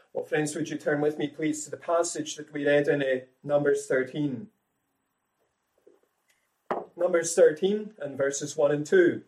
Well, friends, would you turn with me, please, to the passage that we read in Numbers 13. Numbers 13 and verses 1 and 2.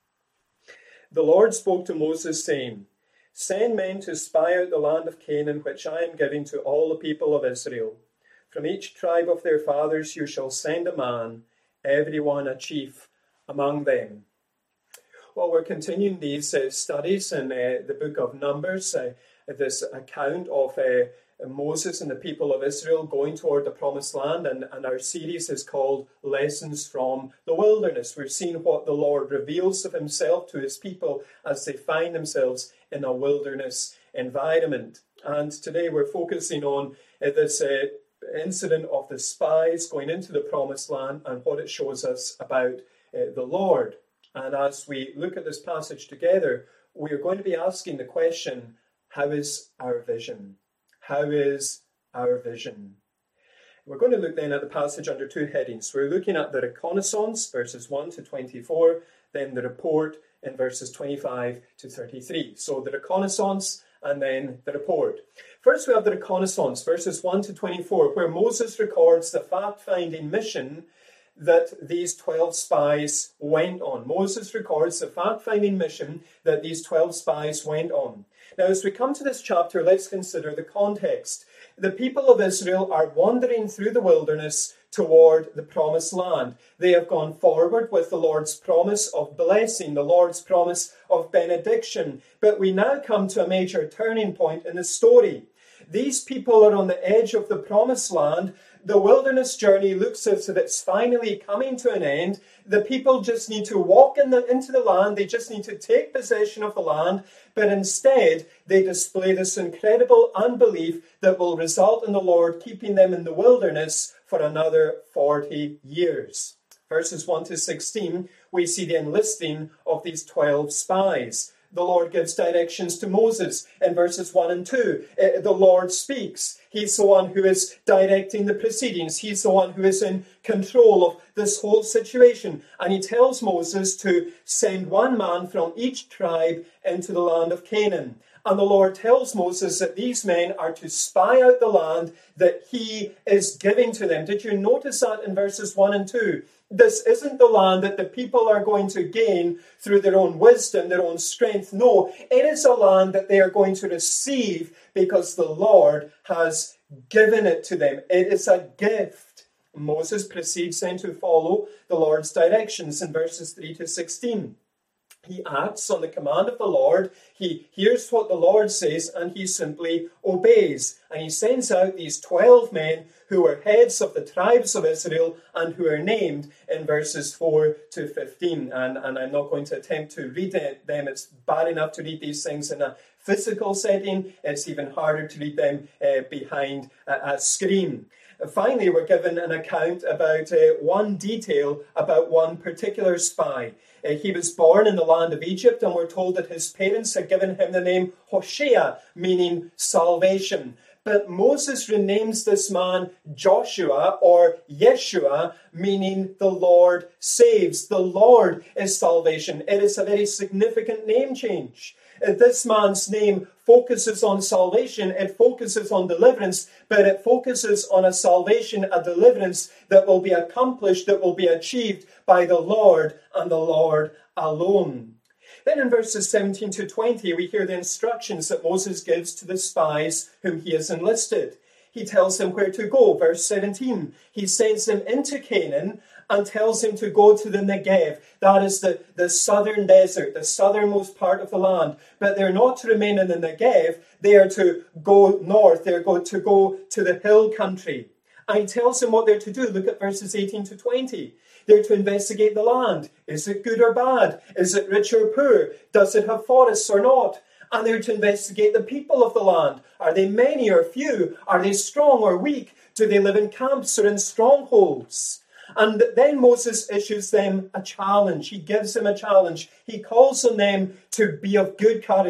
The Lord spoke to Moses, saying, "Send men to spy out the land of Canaan, which I am giving to all the people of Israel. From each tribe of their fathers you shall send a man, every one a chief among them." Well, we're continuing these studies in the book of Numbers, this account of Moses and the people of Israel going toward the promised land, and our series is called Lessons from the Wilderness. We're seeing what the Lord reveals of himself to his people as they find themselves in a wilderness environment. And today we're focusing on this incident of the spies going into the promised land and what it shows us about the Lord. And as we look at this passage together, we are going to be asking the question, how is our vision? How is our vision? We're going to look then at the passage under two headings. We're looking at the reconnaissance, verses 1 to 24, then the report in verses 25 to 33. So the reconnaissance and then the report. First we have the reconnaissance, verses 1 to 24, where Moses records the fact-finding mission that these 12 spies went on. Moses records the fact-finding mission that these 12 spies went on. Now, as we come to this chapter, let's consider the context. The people of Israel are wandering through the wilderness toward the promised land. They have gone forward with the Lord's promise of blessing, the Lord's promise of benediction. But we now come to a major turning point in the story. These people are on the edge of the promised land. The wilderness journey looks as if it's finally coming to an end. The people just need to walk into the land. They just need to take possession of the land. But instead, they display this incredible unbelief that will result in the Lord keeping them in the wilderness for another 40 years. Verses 1 to 16, we see the enlisting of these 12 spies. The Lord gives directions to Moses in verses 1 and 2. The Lord speaks. He's the one who is directing the proceedings. He's the one who is in control of this whole situation. And he tells Moses to send one man from each tribe into the land of Canaan. And the Lord tells Moses that these men are to spy out the land that he is giving to them. Did you notice that in verses 1 and 2? This isn't the land that the people are going to gain through their own wisdom, their own strength. No, it is a land that they are going to receive because the Lord has given it to them. It is a gift. Moses proceeds then to follow the Lord's directions in verses 3 to 16. He acts on the command of the Lord. He hears what the Lord says and he simply obeys. And he sends out these 12 men who are heads of the tribes of Israel and who are named in verses 4 to 15. And I'm not going to attempt to read them. It's bad enough to read these things in a physical setting. It's even harder to read them behind a screen. Finally, we're given an account about one detail about one particular spy. He was born in the land of Egypt, and we're told that his parents had given him the name Hoshea, meaning salvation. But Moses renames this man Joshua or Yeshua, meaning the Lord saves. The Lord is salvation. It is a very significant name change. This man's name focuses on salvation, it focuses on deliverance, but it focuses on a salvation, a deliverance that will be accomplished, that will be achieved by the Lord and the Lord alone. Then in verses 17 to 20, we hear the instructions that Moses gives to the spies whom he has enlisted. He tells them where to go. Verse 17, he sends them into Canaan and tells him to go to the Negev. That is the southern desert, the southernmost part of the land. But they're not to remain in the Negev. They are to go north. They're going to go to the hill country. And he tells them what they're to do. Look at verses 18 to 20. They're to investigate the land. Is it good or bad? Is it rich or poor? Does it have forests or not? And they're to investigate the people of the land. Are they many or few? Are they strong or weak? Do they live in camps or in strongholds? And then Moses issues them a challenge. He gives them a challenge. He calls on them to be of good courage,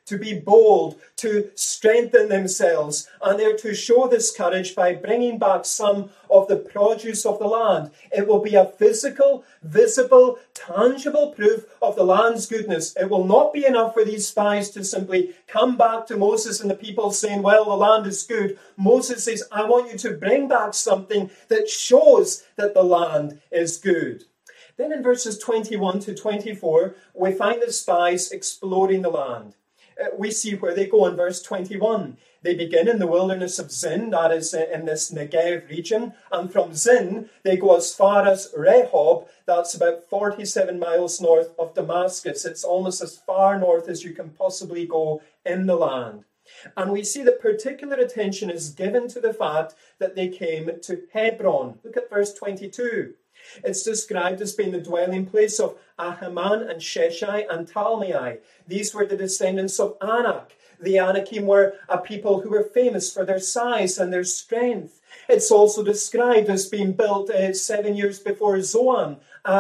to be bold, to strengthen themselves, and they're to show this courage by bringing back some of the produce of the land. It will be a physical, visible, tangible proof of the land's goodness. It will not be enough for these spies to simply come back to Moses and the people saying, well, the land is good. Moses says, I want you to bring back something that shows that the land is good. Then in verses 21 to 24, we find the spies exploring the land. We see where they go in verse 21. They begin in the wilderness of Zin, that is in this Negev region. And from Zin, they go as far as Rehob, that's about 47 miles north of Damascus. It's almost as far north as you can possibly go in the land. And we see that particular attention is given to the fact that they came to Hebron. Look at verse 22. It's described as being the dwelling place of Ahiman and Sheshai and Talmai. These were the descendants of Anak. The Anakim were a people who were famous for their size and their strength. It's also described as being built 7 years before Zoan,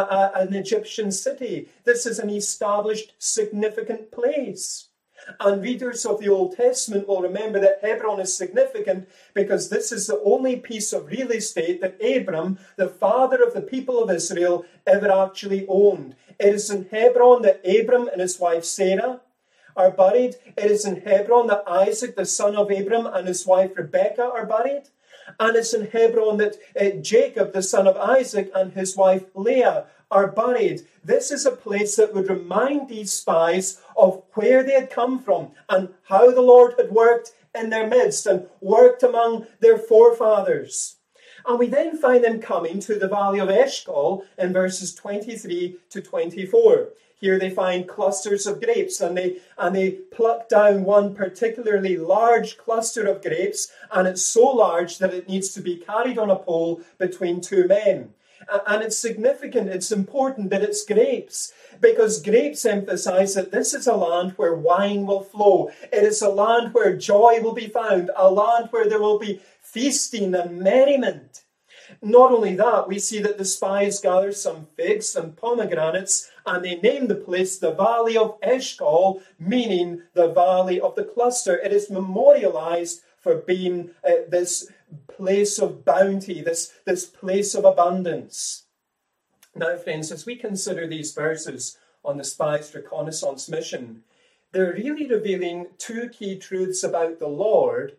an Egyptian city. This is an established, significant place. And readers of the Old Testament will remember that Hebron is significant because this is the only piece of real estate that Abram, the father of the people of Israel, ever actually owned. It is in Hebron that Abram and his wife Sarah are buried. It is in Hebron that Isaac, the son of Abram, and his wife Rebekah are buried. And it's in Hebron that Jacob, the son of Isaac, and his wife Leah are buried. This is a place that would remind these spies of where they had come from and how the Lord had worked in their midst and worked among their forefathers. And we then find them coming to the valley of Eshcol in verses 23 to 24. Here they find clusters of grapes, and they pluck down one particularly large cluster of grapes, and it's so large that it needs to be carried on a pole between two men. And it's significant, it's important that it's grapes, because grapes emphasize that this is a land where wine will flow. It is a land where joy will be found, a land where there will be feasting and merriment. Not only that, we see that the spies gather some figs and pomegranates, and they name the place the Valley of Eshcol, meaning the Valley of the Cluster. It is memorialized for being this place of bounty, this place of abundance. Now, friends, as we consider these verses on the spies' reconnaissance mission, they're really revealing two key truths about the Lord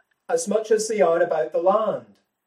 as much as they are about the land.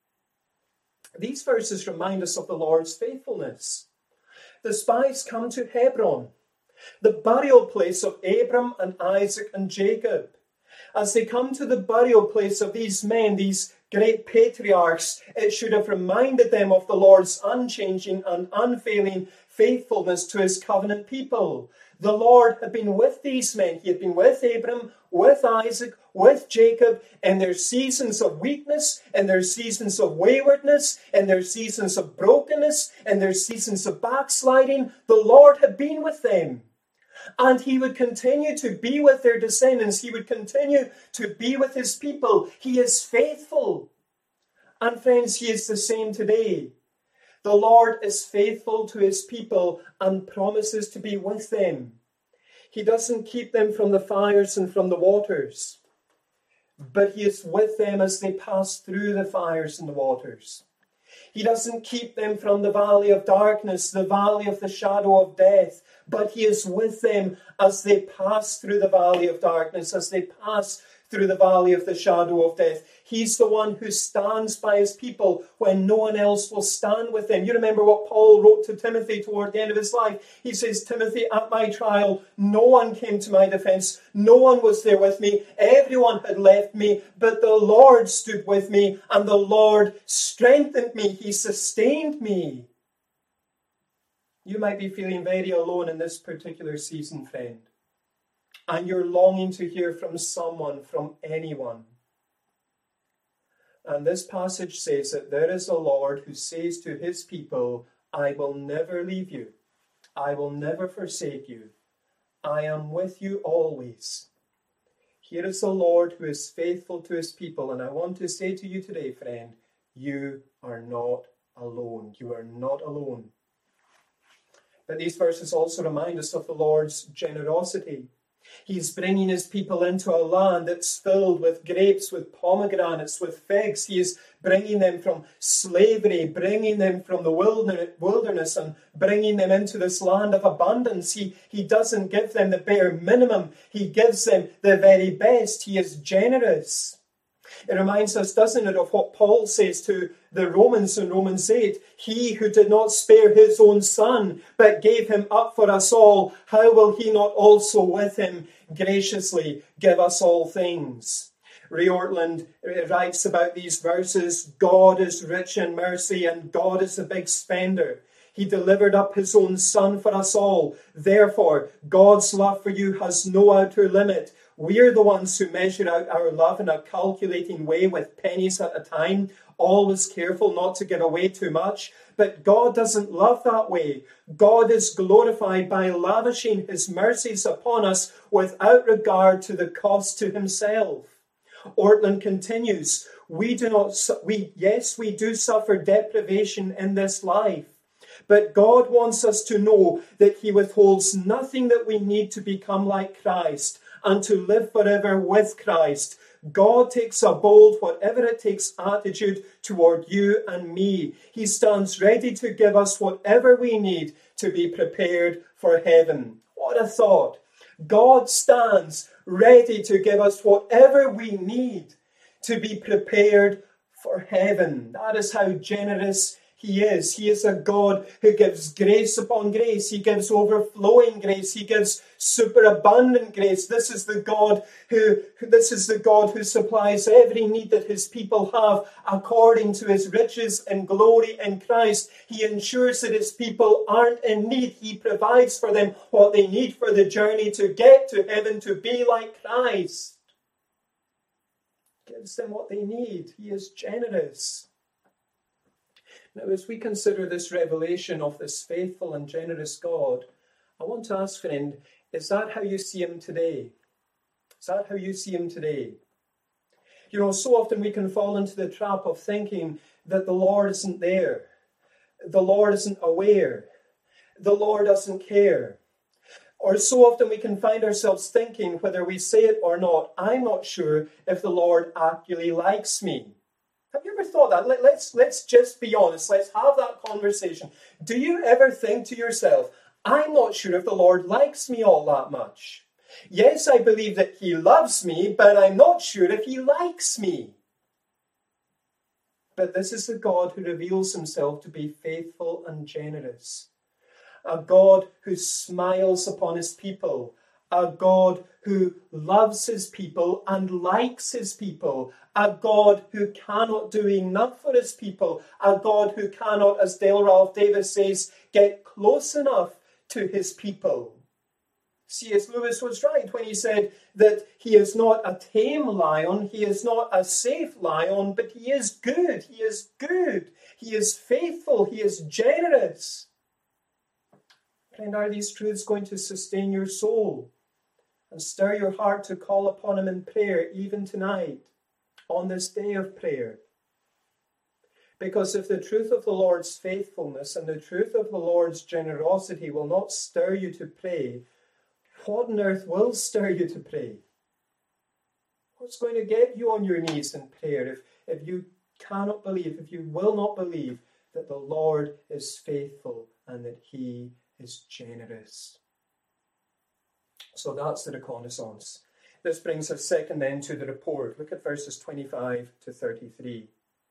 These verses remind us of the Lord's faithfulness. The spies come to Hebron, the burial place of Abram and Isaac and Jacob. As they come to the burial place of these men, these great patriarchs, it should have reminded them of the Lord's unchanging and unfailing faithfulness to his covenant people. The Lord had been with these men. He had been with Abram, with Isaac, with Jacob in their seasons of weakness, in their seasons of waywardness, in their seasons of brokenness, in their seasons of backsliding. The Lord had been with them. And he would continue to be with their descendants. He would continue to be with his people. He is faithful. And friends, he is the same today. The Lord is faithful to his people and promises to be with them. He doesn't keep them from the fires and from the waters, but he is with them as they pass through the fires and the waters. He doesn't keep them from the valley of darkness, the valley of the shadow of death, but he is with them as they pass through the valley of darkness, as they pass through the valley of the shadow of death. He's the one who stands by his people when no one else will stand with them. You remember what Paul wrote to Timothy toward the end of his life. He says, Timothy, at my trial, no one came to my defense. No one was there with me. Everyone had left me, but the Lord stood with me, and the Lord strengthened me. He sustained me. You might be feeling very alone in this particular season, friend. And you're longing to hear from someone, from anyone. And this passage says that there is a Lord who says to his people, I will never leave you. I will never forsake you. I am with you always. Here is a Lord who is faithful to his people. And I want to say to you today, friend, you are not alone. You are not alone. But these verses also remind us of the Lord's generosity. He's bringing his people into a land that's filled with grapes, with pomegranates, with figs. He is bringing them from slavery, bringing them from the wilderness and bringing them into this land of abundance. He doesn't give them the bare minimum. He gives them the very best. He is generous. It reminds us, doesn't it, of what Paul says to the Romans in Romans 8. He who did not spare his own son, but gave him up for us all, how will he not also with him graciously give us all things? Ray Ortland writes about these verses, God is rich in mercy and God is a big spender. He delivered up his own son for us all. Therefore, God's love for you has no outer limit. We're the ones who measure out our love in a calculating way with pennies at a time, always careful not to give away too much. But God doesn't love that way. God is glorified by lavishing his mercies upon us without regard to the cost to himself. Ortland continues, we do suffer deprivation in this life. But God wants us to know that he withholds nothing that we need to become like Christ and to live forever with Christ. God takes a bold, whatever it takes, attitude toward you and me. He stands ready to give us whatever we need to be prepared for heaven. What a thought. God stands ready to give us whatever we need to be prepared for heaven. That is how generous he is. He is a God who gives grace upon grace. He gives overflowing grace. He gives superabundant grace. This is the God who supplies every need that his people have according to his riches and glory in Christ. He ensures that his people aren't in need. He provides for them what they need for the journey to get to heaven, to be like Christ. Gives them what they need. He is generous. Now, as we consider this revelation of this faithful and generous God, I want to ask, friend, is that how you see him today? Is that how you see him today? You know, so often we can fall into the trap of thinking that the Lord isn't there. The Lord isn't aware. The Lord doesn't care. Or so often we can find ourselves thinking, whether we say it or not, I'm not sure if the Lord actually likes me. Have you ever thought that? Let's just be honest. Let's have that conversation. Do you ever think to yourself, I'm not sure if the Lord likes me all that much? Yes, I believe that he loves me, but I'm not sure if he likes me. But this is the God who reveals himself to be faithful and generous. A God who smiles upon his people. A God who loves his people and likes his people. A God who cannot do enough for his people. A God who cannot, as Dale Ralph Davis says, get close enough to his people. C.S. Lewis was right when he said that he is not a tame lion, he is not a safe lion, but he is good. He is good. He is faithful. He is generous. Friend, are these truths going to sustain your soul and stir your heart to call upon him in prayer even tonight, on this day of prayer? Because if the truth of the Lord's faithfulness and the truth of the Lord's generosity will not stir you to pray, what on earth will stir you to pray? What's going to get you on your knees in prayer if you cannot believe, if you will not believe that the Lord is faithful and that he is generous? So that's the reconnaissance. This brings us second then to the report. Look at verses 25 to 33.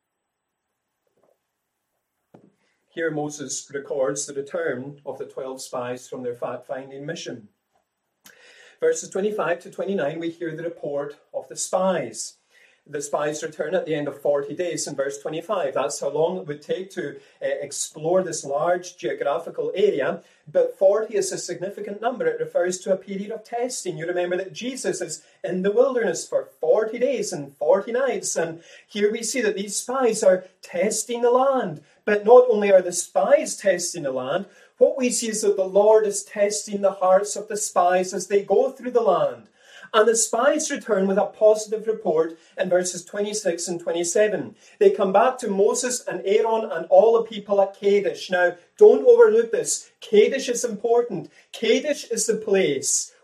Here Moses records the return of the 12 spies from their fact-finding mission. Verses 25 to 29, we hear the report of the spies. The spies return at the end of 40 days in verse 25. That's how long it would take to explore this large geographical area. But 40 is a significant number. It refers to a period of testing. You remember that Jesus is in the wilderness for 40 days and 40 nights. And here we see that these spies are testing the land. But not only are the spies testing the land, what we see is that the Lord is testing the hearts of the spies as they go through the land. And the spies return with a positive report in verses 26 and 27. They come back to Moses and Aaron and all the people at Kadesh. Now, don't overlook this. Kadesh is important. Kadesh is the place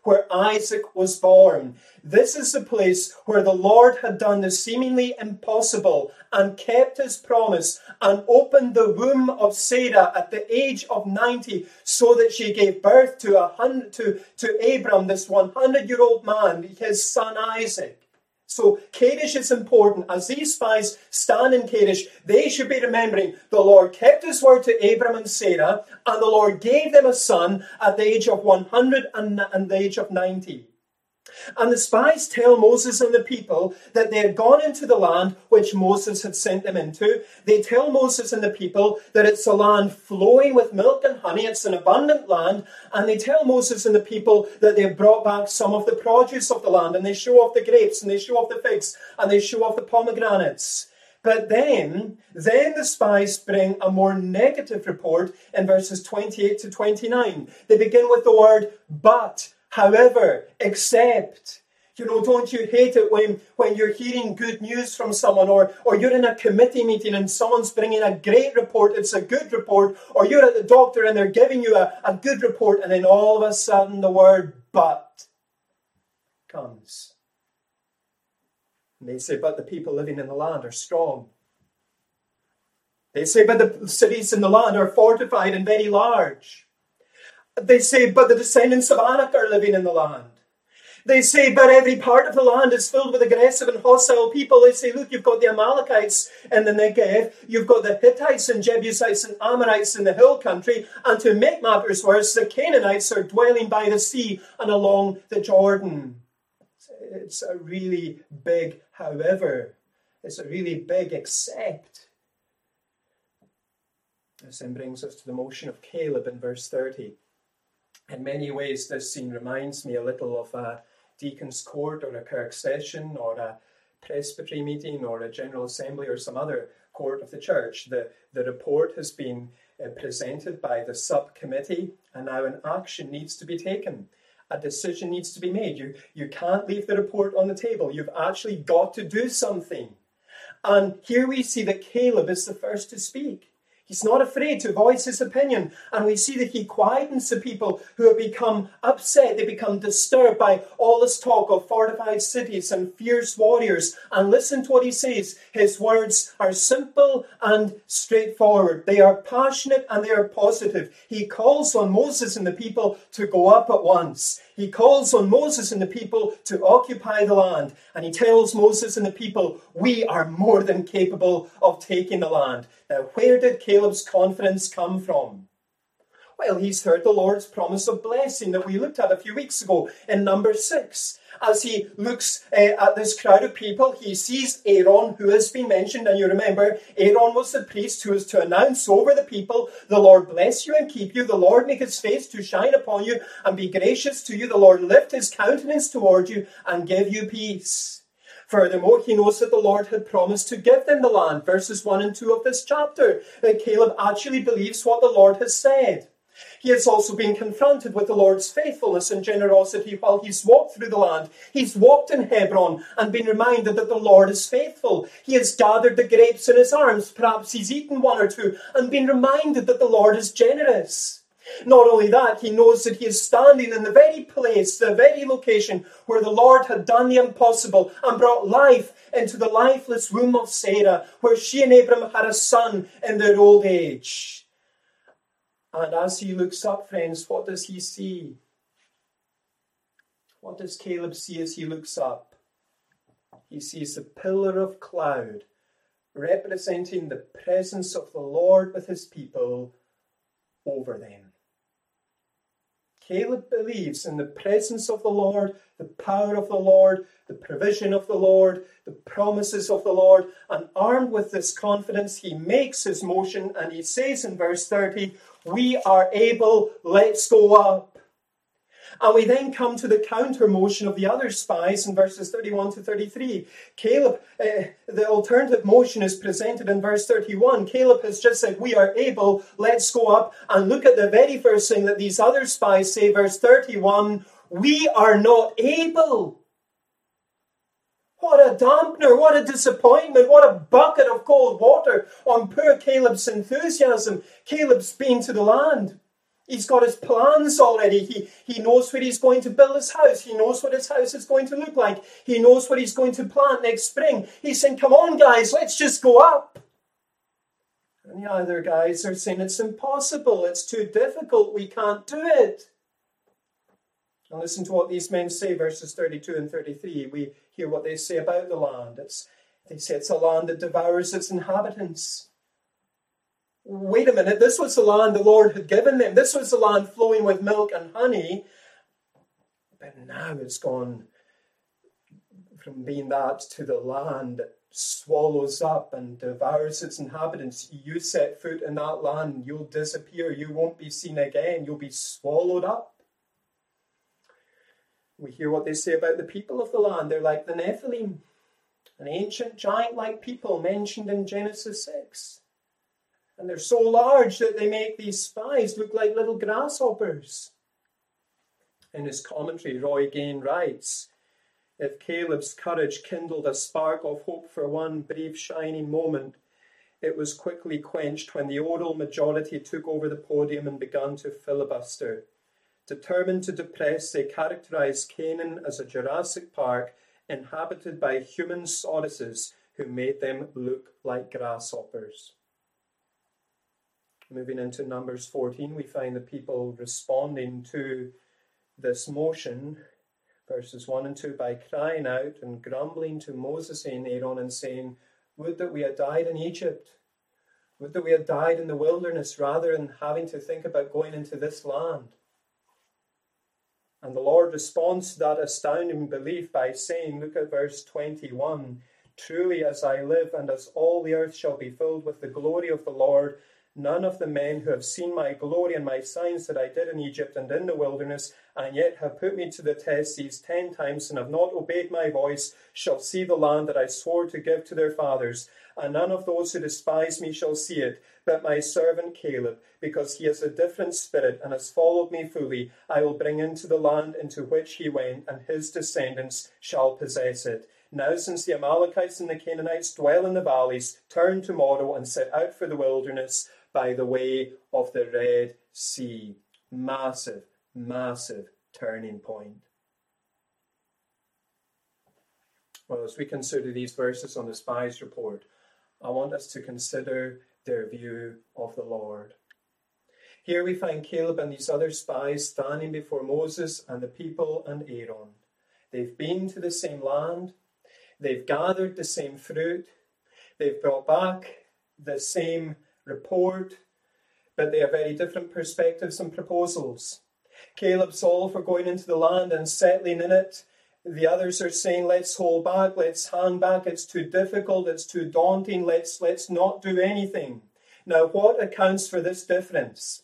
where Isaac was born. This is the place where the Lord had done the seemingly impossible and kept his promise and opened the womb of Sarah at the age of 90 so that she gave birth to Abram, this 100-year-old man, his son Isaac. So Kadesh is important. As these spies stand in Kadesh, they should be remembering the Lord kept his word to Abram and Sarah, and the Lord gave them a son at the age of 100 and the age of 90. And the spies tell Moses and the people that they had gone into the land which Moses had sent them into. They tell Moses and the people that it's a land flowing with milk and honey. It's an abundant land. And they tell Moses and the people that they've brought back some of the produce of the land. And they show off the grapes, and they show off the figs, and they show off the pomegranates. But then the spies bring a more negative report in verses 28 to 29. They begin with the word but. However, except, don't you hate it when you're hearing good news from someone, or you're in a committee meeting and someone's bringing a great report, it's a good report, or you're at the doctor and they're giving you a good report, and then all of a sudden the word but comes. And they say, but the people living in the land are strong. They say, but the cities in the land are fortified and very large. They say, but the descendants of Anak are living in the land. They say, but every part of the land is filled with aggressive and hostile people. They say, look, you've got the Amalekites in the Negev, you've got the Hittites and Jebusites and Ammonites in the hill country, and to make matters worse, the Canaanites are dwelling by the sea and along the Jordan. It's a really big however. It's a really big except. This then brings us to the motion of Caleb in verse 30. In many ways, this scene reminds me a little of a deacon's court or a Kirk session or a presbytery meeting or a general assembly or some other court of the church. The report has been presented by the subcommittee, and now an action needs to be taken. A decision needs to be made. You can't leave the report on the table. You've actually got to do something. And here we see that Caleb is the first to speak. He's not afraid to voice his opinion. And we see that he quietens the people who have become upset. They become disturbed by all this talk of fortified cities and fierce warriors. And listen to what he says. His words are simple and straightforward. They are passionate and they are positive. He calls on Moses and the people to go up at once. He calls on Moses and the people to occupy the land. And he tells Moses and the people, we are more than capable of taking the land. Now, where did Caleb's confidence come from? Well, he's heard the Lord's promise of blessing that we looked at a few weeks ago in number 6. As he looks at this crowd of people, he sees Aaron, who has been mentioned. And you remember, Aaron was the priest who was to announce over the people, the Lord bless you and keep you. The Lord make his face to shine upon you and be gracious to you. The Lord lift his countenance toward you and give you peace. Furthermore, he knows that the Lord had promised to give them the land. Verses 1 and 2 of this chapter. That Caleb actually believes what the Lord has said. He has also been confronted with the Lord's faithfulness and generosity while he's walked through the land. He's walked in Hebron and been reminded that the Lord is faithful. He has gathered the grapes in his arms. Perhaps he's eaten one or two and been reminded that the Lord is generous. Not only that, he knows that he is standing in the very place, the very location where the Lord had done the impossible and brought life into the lifeless womb of Sarah, where she and Abram had a son in their old age. And as he looks up, friends, what does he see? What does Caleb see as he looks up? He sees a pillar of cloud representing the presence of the Lord with his people over them. Caleb believes in the presence of the Lord, the power of the Lord, the provision of the Lord, the promises of the Lord, and armed with this confidence, he makes his motion and he says in verse 30, we are able, let's go up. And we then come to the counter motion of the other spies in verses 31 to 33. Caleb, the alternative motion is presented in verse 31. Caleb has just said, we are able, let's go up. And look at the very first thing that these other spies say, verse 31, we are not able. What a dampener, what a disappointment, what a bucket of cold water on poor Caleb's enthusiasm. Caleb's been to the land. He's got his plans already. He knows where he's going to build his house. He knows what his house is going to look like. He knows what he's going to plant next spring. He's saying, come on, guys, let's just go up. And the other guys are saying, it's impossible. It's too difficult. We can't do it. And listen to what these men say, verses 32 and 33. We hear what they say about the land. They say it's a land that devours its inhabitants. Wait a minute, this was the land the Lord had given them. This was the land flowing with milk and honey. But now it's gone from being that to the land that swallows up and devours its inhabitants. You set foot in that land, you'll disappear. You won't be seen again. You'll be swallowed up. We hear what they say about the people of the land. They're like the Nephilim, an ancient giant-like people mentioned in Genesis 6. And they're so large that they make these spies look like little grasshoppers. In his commentary, Roy Gain writes, if Caleb's courage kindled a spark of hope for one brief shining moment, it was quickly quenched when the oral majority took over the podium and began to filibuster. Determined to depress, they characterized Canaan as a Jurassic Park inhabited by human Sauruses who made them look like grasshoppers. Moving into Numbers 14, we find the people responding to this motion, verses 1 and 2, by crying out and grumbling to Moses and Aaron and saying, would that we had died in Egypt. Would that we had died in the wilderness rather than having to think about going into this land. And the Lord responds to that astounding belief by saying, look at verse 21, truly as I live and as all the earth shall be filled with the glory of the Lord, none of the men who have seen my glory and my signs that I did in Egypt and in the wilderness, and yet have put me to the test these 10 times and have not obeyed my voice, shall see the land that I swore to give to their fathers. And none of those who despise me shall see it, but my servant Caleb, because he has a different spirit and has followed me fully, I will bring into the land into which he went, and his descendants shall possess it. Now, since the Amalekites and the Canaanites dwell in the valleys, turn tomorrow and set out for the wilderness by the way of the Red Sea. Massive, massive turning point. Well, as we consider these verses on the spies' report, I want us to consider their view of the Lord. Here we find Caleb and these other spies standing before Moses and the people and Aaron. They've been to the same land. They've gathered the same fruit. They've brought back the same report, but they have very different perspectives and proposals. Caleb's all for going into the land and settling in it. The others are saying, let's hold back, let's hang back, it's too difficult, it's too daunting, let's not do anything. Now, what accounts for this difference?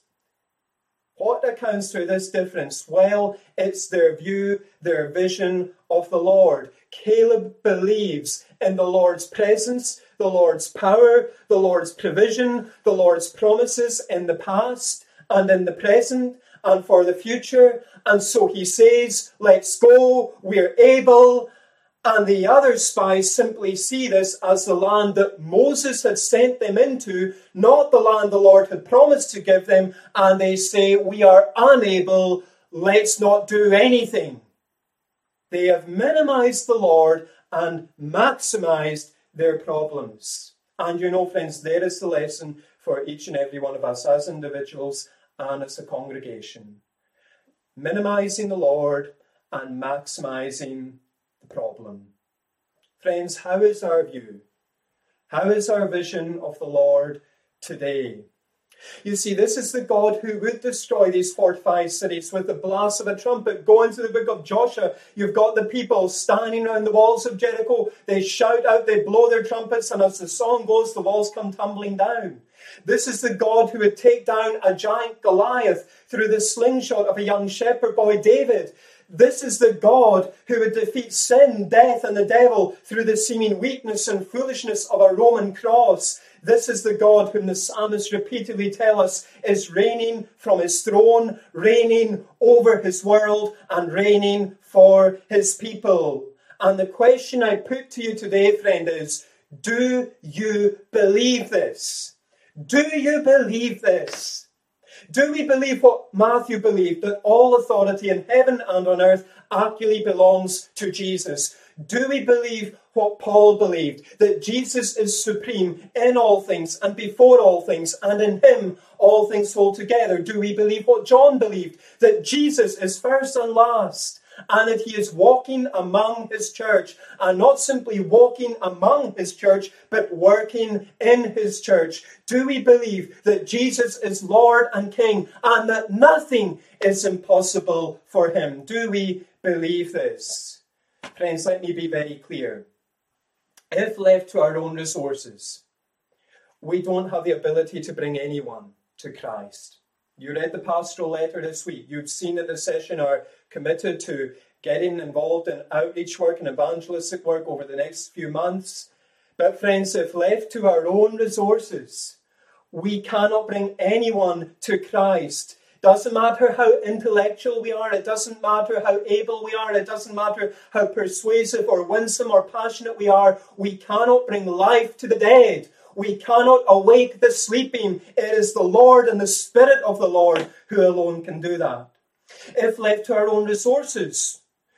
What accounts for this difference? Well, it's their view, their vision of the Lord. Caleb believes in the Lord's presence, the Lord's power, the Lord's provision, the Lord's promises in the past and in the present and for the future. And so he says, let's go, we're able. And the other spies simply see this as the land that Moses had sent them into, not the land the Lord had promised to give them. And they say, we are unable, let's not do anything. They have minimized the Lord and maximized their problems. And you know, friends, there is the lesson for each and every one of us as individuals and as a congregation. Minimizing the Lord and maximizing the problem. Friends, how is our view? How is our vision of the Lord today? You see, this is the God who would destroy these fortified cities with the blast of a trumpet. Go into the book of Joshua. You've got the people standing around the walls of Jericho. They shout out, they blow their trumpets, and as the song goes, the walls come tumbling down. This is the God who would take down a giant Goliath through the slingshot of a young shepherd boy, David. This is the God who would defeat sin, death, and the devil through the seeming weakness and foolishness of a Roman cross. This is the God whom the psalmists repeatedly tell us is reigning from his throne, reigning over his world, and reigning for his people. And the question I put to you today, friend, is, do you believe this? Do you believe this? Do we believe what Matthew believed, that all authority in heaven and on earth actually belongs to Jesus? Do we believe what Paul believed, that Jesus is supreme in all things and before all things, and in him all things hold together? Do we believe what John believed, that Jesus is first and last, and that he is walking among his church, and not simply walking among his church, but working in his church? Do we believe that Jesus is Lord and King, and that nothing is impossible for him? Do we believe this? Friends, let me be very clear. If left to our own resources, we don't have the ability to bring anyone to Christ. You read the pastoral letter this week. You've seen that the session are committed to getting involved in outreach work and evangelistic work over the next few months. But friends, if left to our own resources, we cannot bring anyone to Christ. Doesn't matter how intellectual we are. It doesn't matter how able we are. It doesn't matter how persuasive or winsome or passionate we are. We cannot bring life to the dead. We cannot awake the sleeping. It is the Lord and the Spirit of the Lord who alone can do that. If left to our own resources,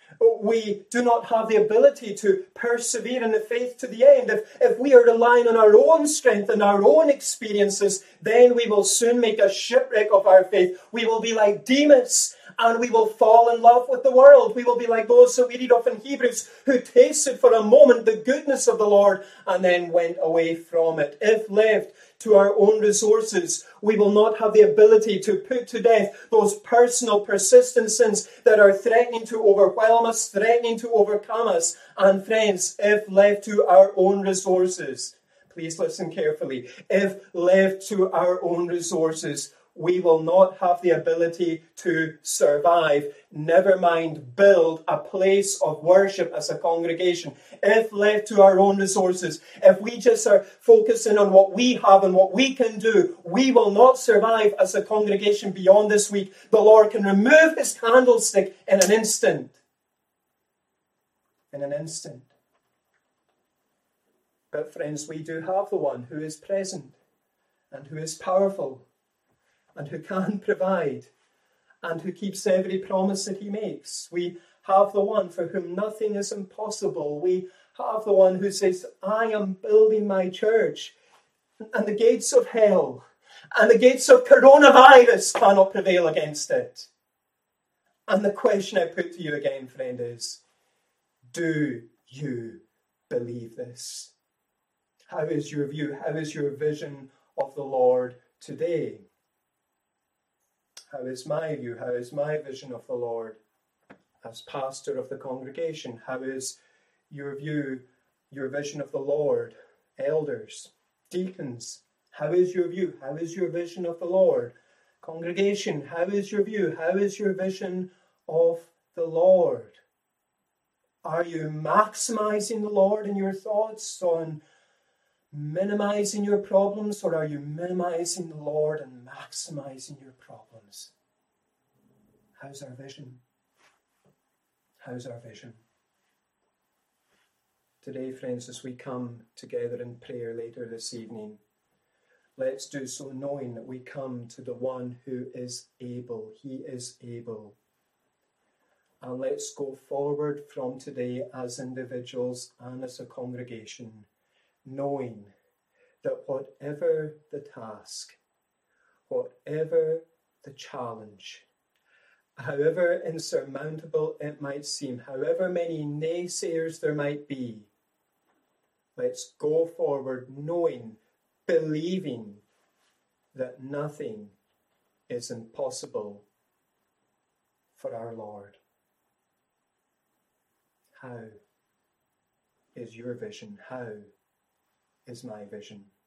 we do not have the ability to persevere in the faith to the end. If we are relying on our own strength and our own experiences, then we will soon make a shipwreck of our faith. We will be like Demas, and we will fall in love with the world. We will be like those that we read of in Hebrews, who tasted for a moment the goodness of the Lord and then went away from it. If left to our own resources, we will not have the ability to put to death those personal, persistent sins that are threatening to overwhelm us, threatening to overcome us. And friends, if left to our own resources, please listen carefully, if left to our own resources, we will not have the ability to survive, never mind build a place of worship as a congregation. If left to our own resources, if we just are focusing on what we have and what we can do, we will not survive as a congregation beyond this week. The Lord can remove his candlestick in an instant. In an instant. But friends, we do have the one who is present and who is powerful and who can provide, and who keeps every promise that he makes. We have the one for whom nothing is impossible. We have the one who says, I am building my church, and the gates of hell and the gates of coronavirus cannot prevail against it. And the question I put to you again, friend, is, do you believe this? How is your view? How is your vision of the Lord today? How is my view? How is my vision of the Lord as pastor of the congregation? How is your view, your vision of the Lord, elders, deacons? How is your view? How is your vision of the Lord? Congregation, how is your view? How is your vision of the Lord? Are you maximizing the Lord in your thoughts on minimizing your problems, or are you minimizing the Lord and maximizing your problems? How's our vision? How's our vision? Today, friends, as we come together in prayer later this evening, let's do so knowing that we come to the one who is able. He is able. And let's go forward from today as individuals and as a congregation, knowing that whatever the task, whatever the challenge, however insurmountable it might seem, however many naysayers there might be, let's go forward knowing, believing that nothing is impossible for our Lord. How is your vision? How is my vision?